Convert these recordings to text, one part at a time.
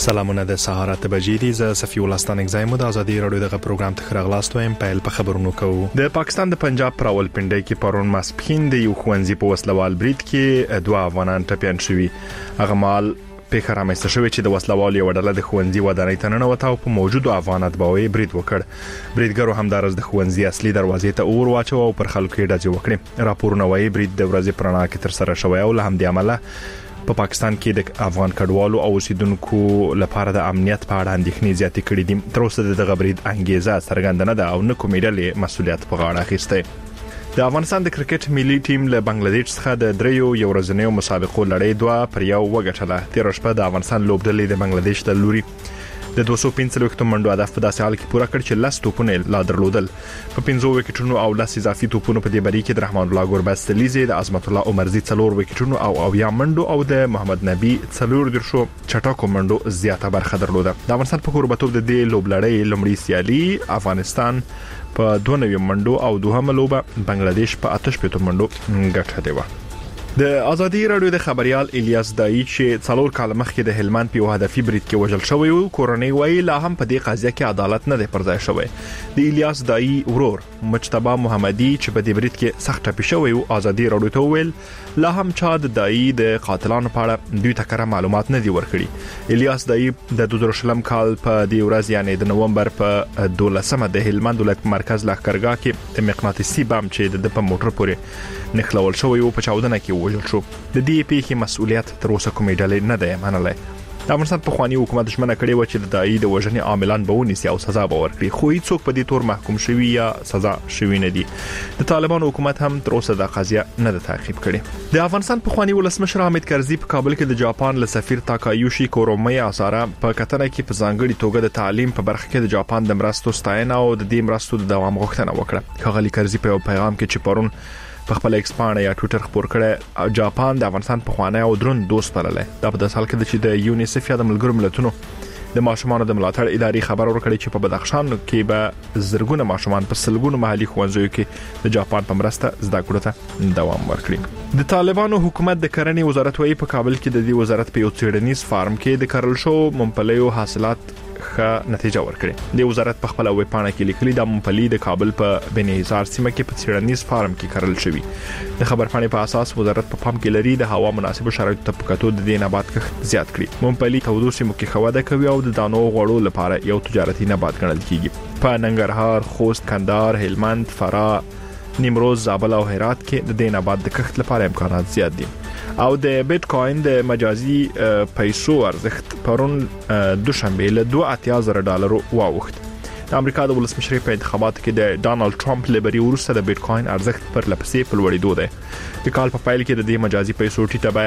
سلامونه د سهار 8 بجې دي. زه صفي الله ستانک زایم د ازادي رادیو دغه پروګرام ته خراغلاست وایم. پیل په خبرونو کوو. د پاکستان د پنجاب پر راولپنډي کې پرون ماسپخین د یو خوندزي په وسلوال برید کې دوه افغانان ټپيان شوي. هغه مال په خرامسته شوی چې د وسلوال یو ډله د خوندزي ودانۍ ته ننوته او په موجودو افغانات باوي برید وکړ. بریدګرو همدارس د خوندزي اصلي دروازې ته اور واچو او پر خلکو یې ډزې وکړې. راپورونه وايي برید د ورځې پرنا کې تر سره شوی او له همدې عمله په پاکستان کې د افغان کډوالو او اوسیدونکو لپاره د امنیت په اړه اندېښنې زیاتې کړې دي. تر اوسه د برید انګیزه څرګنده نه ده او نه کومې ډلې مسؤلیت په غاړه اخیسته. د افغانستان د کرکټ ملي ټیم له بنگلاديش څخه د دریو یو ورځنیو مسابقو لړۍ دوه پر یو وګټله. تیر شپه د افغانستان لوبډلې د بنگلاديش د لوري د 215 منډو هدف په داسې حال کې پوره کړ چې لاس توپونه لا درلودل. په 15 وکټونو او لاس اضافي توپونو په دې بری کې د رحمان الله ګوربست لیزي د عظمت الله عمرزي 4 وکټونو او یا منډو او د محمد نبی 4 درشو چټاکو منډو زیاته برخه درلوده. د افغانستان په کوربتوب د دې لوبلړۍ لومړی سیالي افغانستان په 92 منډو او دوهمه لوبه بنگلاديش په 88 منډو ګټلې و. د ازادي رادیو د خبريال الیاس دای چې 4 کال مخکې د هلمند په هدفي برید کې وژل شوی او کورنۍ وایي لا هم په دې قضیه کې عدالت نه دی پرځای شوی. د الیاس دای ورور مجتبی محمدي چې په دې برید کې سخت ټپي شوی او ازادي رادیو ته ویل لا هم چا د دای د قاتلانو په اړه دوی تکره معلومات نه دی ورکړي. الیاس دای د 2000 کال په دې ورځ یعنی د نومبر په 12مه د هلمند ولایت مرکز لښکرګاه کې د مقناطیسي بم چې د په موټر پورې نخلول شوی او په چاودنه کې وژل شو. د دې پیښې مسؤلیت تر اوسه کومې ډلې نه ده منلای. د افغانستان په خواني حکومت دښمنه کړې و چې د دای د وژنې عاملان به ونیسي او سزا به ورکړي، خو هیڅوک په دې تور محکوم شوی یا سزا شوی نه دي. د طالبانو حکومت هم تر اوسه د قضیه نه ده تعقیب کړې. د افغانستان په خواني ولسمشر حامد کرزي په کابل کې د جاپان له سفیر تاکایوشي کورومي سره په کتنه کې په ځانګړي توګه د تعلیم په برخه کې د جاپان د مرستو ستاینه او د دې مرستو د دوام غوښتنه وکړه. ښاغلي کرزي په پیغام کې چې پرون په خپل ایکس باندې یا ټوئیټر خبر کړه جاپان د افغانستان په خوانه او درون دوست بللې. دا په داسې حال کې چې د یونیسف یا د ملګرو ملتونو د ماشومانو د ملاتړ ادارې خبر ورکړي چې په بدخشان کې به زرګونه ماشومان په سلګونو محلي ښوونځیو کې د جاپان په مرسته زده کړو ته دوام ورکړي. د طالبانو حکومت د کرنې وزارت وايي په کابل کې د دې وزارت په یو څېړنیز فارم کې د کرل شو ممپلیو حاصلات ښه نتیجه ورکړي. د وزارت په خپل ویب پاڼه کې لیکلي د ممپلی د کابل په بنهزار سیمه کې په څېړنیز فارم کې کرل شوی. د خبر پاڼې په اساس وزارت په پام کې لري د هوا مناسب شرایطو ته په کتو د دې نبات کښت زیات کړي. ممپلی تودو سیمو کې خوده کوي او د دانو غوړو لپاره یو تجارتي نبات ګڼل کیږي. په ننګرهار، خوست، کندهار، هلمند، فراه، نیمروز، زابل او هرات کې د دې نبات د کښت لپاره امکانات زیات دي. او د بیت کوین د مجازي پیسو ارزښت پرون دوشنبه له $2.8 واوښت. د امریکا د ولسمشر په انتخاباتو کې د ډانلډ ټرمپ لبري ورسته د بیت کوین ارزښت پر لپسې په لوړېدو دی. د کال په پایل کې د دې مجازي پیسو ټیټه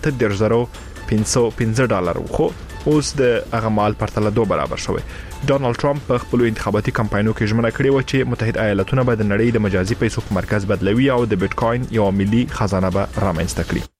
بیه $8.515 خو اوس د هغه مال پرتله 2 برابر شوی. ډانلډ ټرمپ په خپل انتخاباتي کمپاینونو کې ژمنه کړې و چې متحده ایالاتونه به د نړۍ د مجازي پیسو په مرکز بدلوي او د بیت کوین یو ملي خزانه به رامنځته کړي.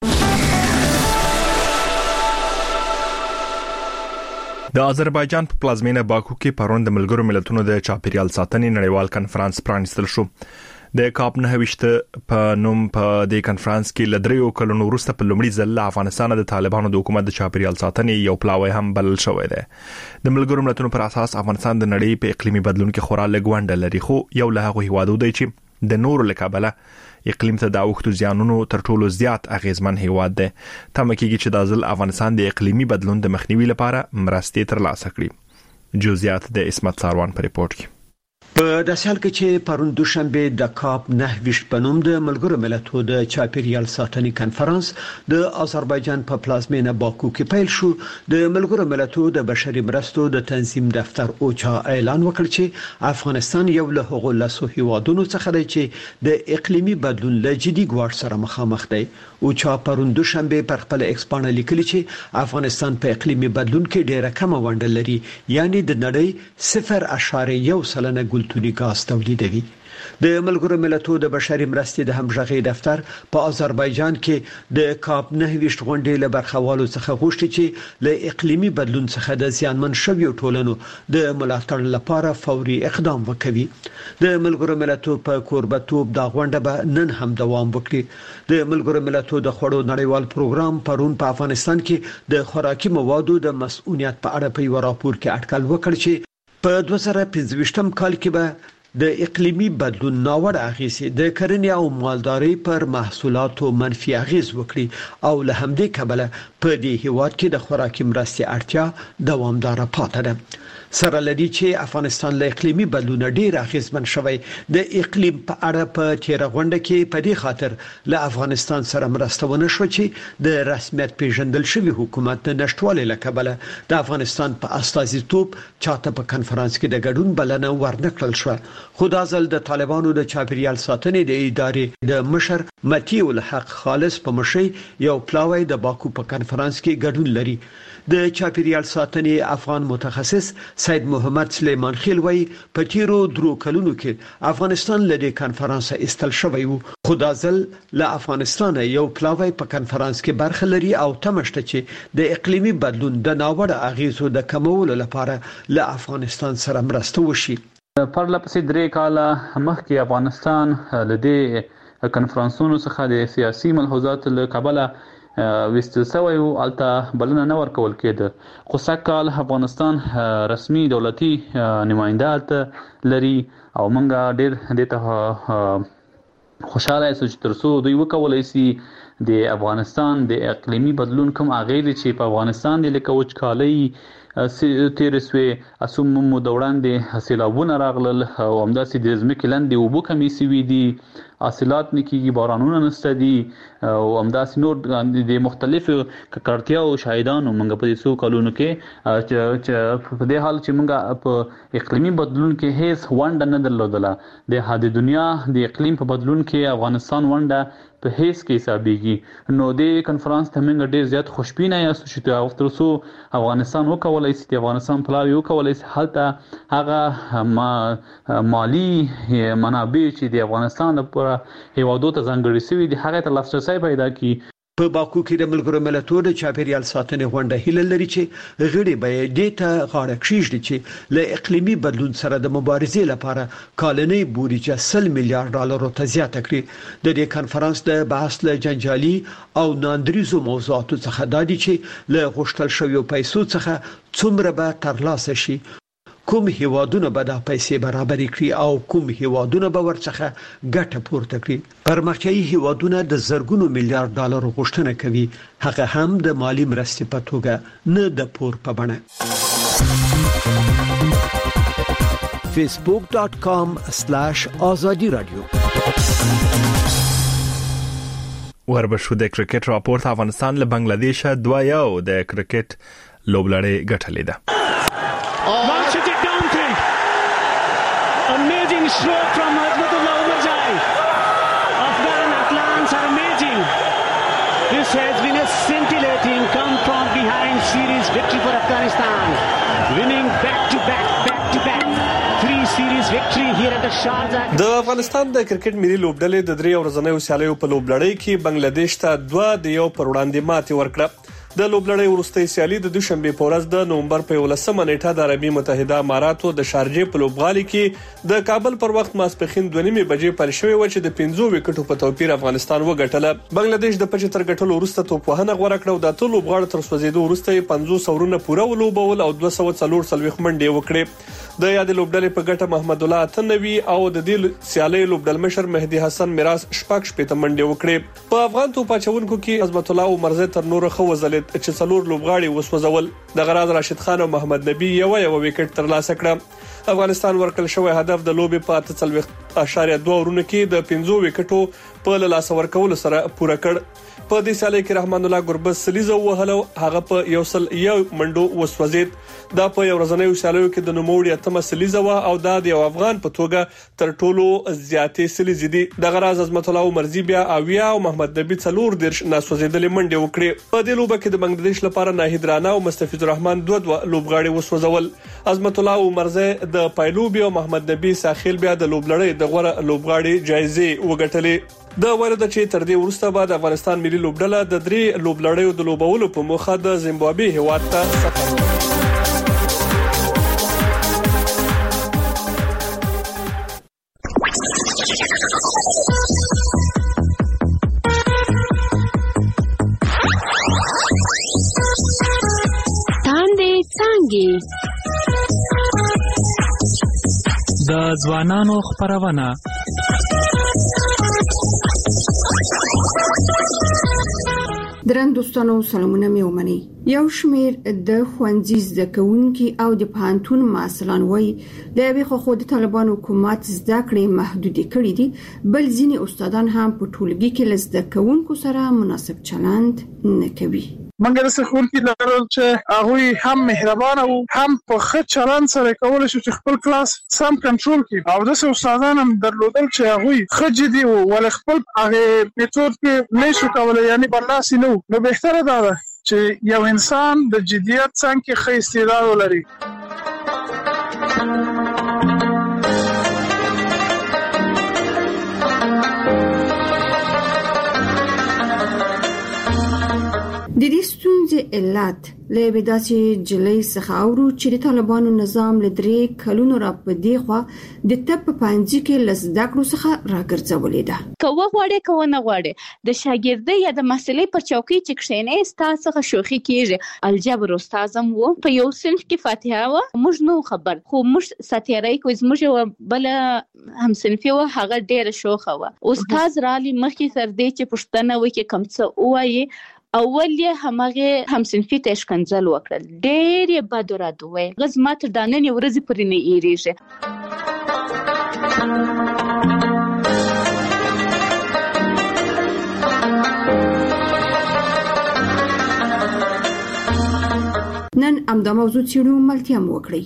د آذربایجان په پلازمینه باکو کې پرون د ملګرو ملتونو د چاپیریال ساتنې نړیوال کنفرانس پرانیستل شو. د کاپ 9 په نوم په دې کنفرانس کې لدریو کلونو وروسته په لومړي ځل افغانستان د طالبانو د حکومت د چاپیریال ساتنې یو پلاوی هم بلل شوی دی. د ملګرو ملتونو پر اساس افغانستان د نړۍ په اقلیمي بدلون کې خورا لږ ونډه لري، خو یو له هغه هیوادو دی چې د نورو لکابله اقلیم ته د اوښتو زیانونو تر ټولو زیات اغیزمن هیواد دی. تمه کېږي چې د ځل افغانستان د اقلیمي بدلون د مخنیوي لپاره مرستې ترلاسه کړي. جزئیات د اسمت ساروان په ریپورت کې. په داسې حال کې چې پرون دوشنبه د کاپ 9 په نوم د ملګرو ملتونو د چاپیریال ساتنې کنفرانس د آذربایجان په پلازمینه باکو کې پیل شو. د ملګرو ملتونو د بشري مرستو د تنظیم دفتر اوچا اعلان وکړ چې افغانستان یو له هغو لاسو هیوادونو څخه دی چې د اقلیمي بدلون له جدي ګواښ سره مخامخ دی. اوچا پرون دوشنبه پر خپل ایکس باندې لیکلي چې افغانستان په اقلیمي بدلون کې ډېره کم ونډه لري، یعنی د نړۍ 0.1% ګلتوني غاز تولیدوي. د ملګرو ملتونو د بشري مرستې د همغږي دفتر په آذربایجان کې د کاپ 9 غونډې له برخوالو څخه غوښتي چې له اقلیمي بدلون څخه د زیانمن شویو ټولنو د ملاتړ لپاره فوري اقدام وکړي. د ملګرو ملتونو په کوربتوب دا غونډه به نن هم دوام وکړي. د ملګرو ملتونو د خوړو نړیوال پروګرام پرون په افغانستان کې د خوراکي موادو د مسؤلیت په اړه په یو راپور کې اټکل وکړ چې په 2025 کال کې به د اقلیمي بدلون ناوړه اغیزې د کرنې او مالدارۍ پر محصولاتو منفي اغیز وکړي او له همدې کبله په دې هیواد کې د خوراکي مرستې اړتیا دوامدار پاتې ده. سره لدی چې افغانستان له اقلیمي بدلون ډیر اغیزمن شوی. د اقلیم په اړه په تیر غونډه کې په دې خاطر له افغانستان سره مرسته ونه شو چې د رسمیت پیژندل شوی حکومت د نشټوالې لکبله د افغانستان په استازیتوب چاته په کنفرانس کې د ګډون بلنه ورنکړل شو. خدا ځل د طالبانو د چاپیریال ساتنې د ادارې د مشر متي الحق خالص په مشرۍ یو پلاوی د باکو په کنفرانس کې ګډون لري. د چاپیریال ساتنې افغان متخصص سید محمد سلیمان خیل وایي په تیرو درو کلونو کې افغانستان له دې کنفرانس استل شوی وو. خدا ځل له افغانستان یو پلاوی په کنفرانس کې برخه لري او تمشته چې د اقلیمي بدلون د ناوړه اغیزو د کمولو لپاره له افغانستان سره مرسته وشي. پرله پسې 3 کاله مخکې افغانستان لدې کنفرانسونو څخه د سیاسي ملحوظات له کبله وستل سوی او الته بلنه نه ورکول کېده. خو سکهال افغانستان رسمي دولتي نمائندات لري او مونږ ډېر د ته خوشاله یو چې ترڅو دوی وکولای شي د افغانستان د اقلیمي بدلون کوم اغیزې چې په افغانستان د لکوچ کالي تیرسوي اسوم مو دوړاندې سیلابونه راغلل او همداسې د ځمکې لاندې اوبو کمی سوي دي، حاصلات نکېږي، بارانونه نشته دي او همداسې نور د مختلفو ککړتیاو شاهدانو موږ په دې څو کلونو کې چې په دې حال چې موږ په اقلیمي بدلون کې هیڅ ونډه نه درلودله. د دنیا د اقلیم په بدلون کې افغانستان ونډه په هیڅ کې حسابيږي. نو د کنفرانس ته موږ ډېر زیات خوشبینه یاستو چې ترڅو افغانستان وکولای شي د افغانستان پلاوی وکولای شي هلته هغه مالی منابع چې د افغانستان لپاره هیوادو ته ځانګړي شوي دي هغه ته لاسرسی پیدا کړي. په باکو کې د ملګرو ملتونو د چاپیریال ساتنې غونډه هیله لري چې غړي به دې ته غاړه کېږدي چې له اقلیمي بدلون سره د مبارزې لپاره کالنۍ بودیجه $100 میلیارډ ته زیاته کړي. د دې کنفرانس د بحث له جنجالي او ناندریزو موضوعاتو څخه دا دي چې له غوښتل شویو پیسو څخه څومره به ترلاسه شي، کوم هیوادونه به د پیسې برابرۍ کړي او کوم هیوادونه به ورڅخه ګټه پورته کړي. پرمختیایي هیوادونه د زرګونو میلیارډ ډالر غوښتنه کوي، هغه هم د مالی مرستې په توګه نه د پور په بڼه. facebook.com/azadi radio وربشو د کرکټ راپورټ افغانستان له بنگلاديش 2-1 د کرکټ لوبلړۍ ګټلې ده. Amazing stroke from Azmatullah Umarzai. Afghan Atlants are amazing. This has been a scintillating come from behind series victory for Afghanistan. Winning back to back 3 series victory here at the Sharjah. د افغانستان د کرکټ ملي لوبډلې د 3 ورځنیو سیالیو په لوبلړۍ کې بنگلاديش ته 2-1 پر وړاندې ماتې ورکړه. د لوبلړۍ وروستۍ سیالي د دوشنبه په ورځ د نومبر په 11 نیټه د عربي متحده اماراتو د شارجې په لوبغالي کې د کابل پر وخت ماسپخین 2:30 بجې پیل شوې و چې د 5 وکټو په توپیر افغانستان وګټله. بنگلاديش د 75 ګټلو وروسته توپ وهنه غوړه کړه او د ټولو لوبغاړو تر سوځېدو وروسته 50 اورونه پوره ولوبول او 244 منډې وکړې. د یاد لوبډلې په ګټه محمد الله اتنوي او د دې سیالي لوبډل مشر مهدي حسن میراث شپږ شپږ منډې وکړې. په افغان توپ اچونکو کې عظمت الله عمرزه تر نور خو وزلت چې څلور لوبغاړي وسوځول. د غراض راشد خان او محمد نبی یو وکټ ترلاسه کړ. افغانستان ورکل شوی هدف د لوبې په 8.2 اورونو کې د 5 وکټو په لاس ورکول سره پوره کړ. په دې سالي کې رحمان الله ګربز سلیزه وهلو هغه په یو منډو وسوځید دا په یو ورځنیو سالیو کې د نوموړي اتمه سلیزه وا او دا د افغان په توګه تر ټولو زیاتې سلیزې دي د غراز عظمت الله مرزي بیا اویا او محمد نبی څلور درش ناسوځیدلې منډه وکړي په دې لوبه کې د بنگلاديش لپاره ناهید رانا او مستفیض الرحمن دوه لوبغاړي وسوځول عظمت الله مرزي د پایلوبي او محمد نبی ساحل بیا د لوبلړۍ د غوړه لوبغاړي جایزه وګټلې د ورته چې تر دې وروسته بعد افغانستان ملي لوبډله د درې لوبلړیو د لوبولو په موخه د زیمبابوې هیواد ته سفر د ځوانانو خبرونه درن دوستانو سلامونه مې ومني یو شمیر د خوندزي زده کوونکي او د پانتون مسلمان وای د یوې خو د طالبان حکومت زده کړې محدودې کړې دي بل ځینې استادان هم په ټولګي کې لزده کوونکو سره مناسب چلند نه کوي منګر څخه کې لرل چې هغه هم مهربان او هم په ښه چلند سره کول شي چې خپل کلاس سم کنټرول کړي او د استادانو هم درلودل چې هغه ښه جدي او ول خپل هغه میثود کې نشو کولای یعنی برلاسي نو بهتره ده چې یو انسان د جديت څنګه ښه استعداد ولري د دې ستونزې علت له داسې جلۍ څخه اورو چې د طالبانو نظام لدري کلونو را پدې خو د تپ پنځه کې لزده کړو څخه راګرځولې ده کوه غواړي کوه نه غواړي د شاګردۍ یا د مسلې پر چوکۍ چې کښینې ستاسو څخه شوخي کیږي الجبر استادم وو په یو صنف کې فاتحه و موږ نو خبر خو موږ ساتيرای کوی موږ بل هم صنفي و هغه ډېر شوخه و استاد رالي مخکې تر دې چې پښتنه وکي کوم څه وایي اول یې همغه هم صنفي تشکنځل وکړل ډېر یې بدره دوی غزمات داننې ورځې پرې نه ایریږي نن امدا موضوع چیرو ملتیا مو وکړي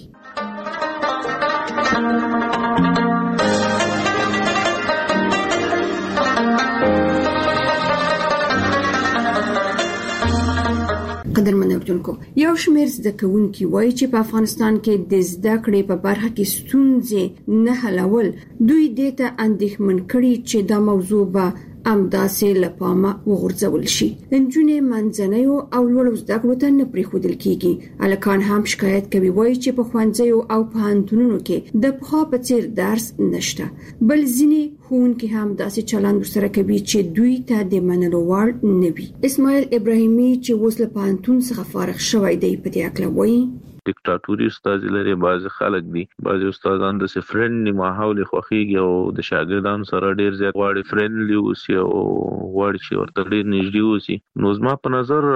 قدرمن اورونکو یو شمیر زده کوونکي وایي چې په افغانستان کې د زده کړې په برخه کې ستونزې نه حلول دوی دې ته اندېښمن کړي چې دا موضوع به امداسې لپاره وغورځول شي انجونې منځنیو او لوړو زده کړو ته نه پریښودل کیږي الکان هم شکایت کوي وایي چې په ښوونځیو او پوهنتونونو کې د پخوا په څیر درس نشته بل ځینې ښوونکي هم داسې چلند سره کوي چې دوی ته د منلو وړ نه وي اسماعیل ابراهیمي چې اوس له پوهنتون څخه فارغ شوی دی په دې اړه وایي ډیکټاتوري استاد لري بعض خلک دي بعض استادان د فرندلی ماحول خوخيږي او د شاګردانو سره ډیر زیات غواړي فرندلی اوسي او غواړي چې ورته ډیر نږدې اوسي نو زما په نظر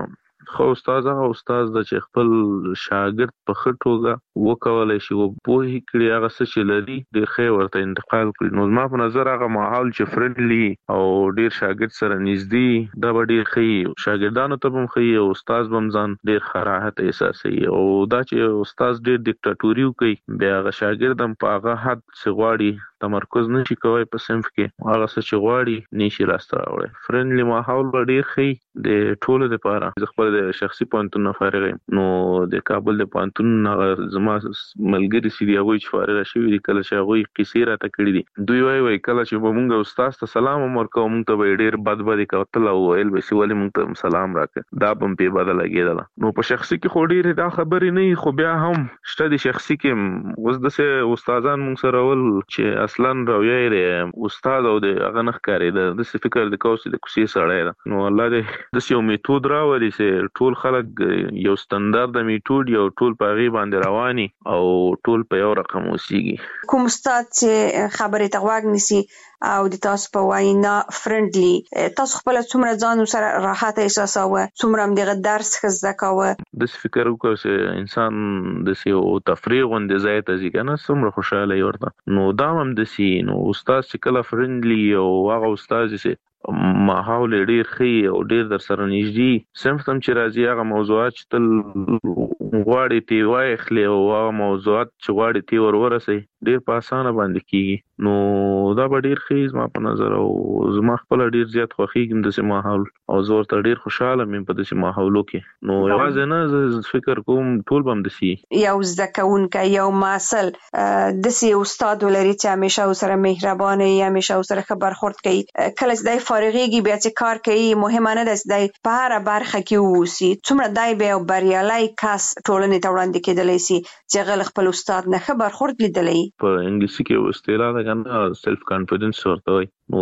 خو استاد د چې خپل شاګرد په خټوګه وکولای شي او په هیڅ کړي هغه څه چې لري د خیر ورته انتقال کړي نو زما په نظر هغه ماحول چې فرندلی او ډیر شاګرد سره نږدې دا ډیر ښه شاګردانو ته هم ښه او استاد هم ځان ډیر خراحت احساسوي او دا چې استاد ډیر ډیکټاتوري کوي بیا هغه شاګرد هم په هغه حد څه غواړي تمرکز نشي کوي په صنف کې هغه څه چې غواړي نشي راسته راوړي فرندلی ماحول ډیر ښه د ټولو لپاره خپل د شخصي پوهنتون فارغ نو د کابل د پوهنتون زما ملګری سړي هغه چې فارغ شوی دی کله چې هغه قصې راته کړې دي دوی وایي کله چې موږ استاد ته سلام ورکوم موږ ته ډیر بد کوتل او ویل به سی ولې موږ ته سلام راکړه دا هم په بدل لګیدل نو په شخصي کې خو ډیر دا خبرې نه خو بیا هم شته د شخصي کې اوس د استادان موږ سره ول چې اصلا راویې استاد او د هغه نه ښکاري د فکر د کوسي د کوسي سره نو الله دې د یو میتود راوړي چې ټول خلک یو ستاندارد میتود یو ټول په غي باندې رواني او ټول په یو رقم وسیږي کوم استاد چې خبرې ته غوږ نسی او د تاسو په وینا فرندلی تاسو خپل څومره ځان سره راحت احساساوه څومره دغه درس خزده کاوه د فکر وکړ چې انسان د سیو تفریغ وند ځای ته ځګنه څومره خوشاله ورته نو دا هم د سی نو استاد چې کله فرندلی او هغه استاد چې ماحول ډیر ښه او ډیر در سره نږدې صرف تم چې راځي هغه موضوعات چې تل غواړي تی وای خلې او هغه موضوعات چې غواړي تی ورسي ډیر په اسانه باندې کیږي نو دا به ډیر ښه زما په نظر او زما خپل ډیر زیات خوښیږم د سیمه ماحول او زور ته ډیر خوشاله مې په دې ماحولو کې نو یوازې نه فکر کوم ټول بم دسي یو ځکهونکو یو ماسل د سي استاد ولري چې همیشه سره مهربان وي همیشه سره خبر خورد کوي کله چې د فارغيږي بیا چې کار کوي مهمه نه ده چې په هر برخه کې ووسی څومره دای به بریالي کس ټولنې ته وړاندې کېدلی سي چې غل خپل استاد نه خبر خورد لیدلی په انګلیسي کې اصطلاح ده کنه سیلف کانفیډنس ورته وي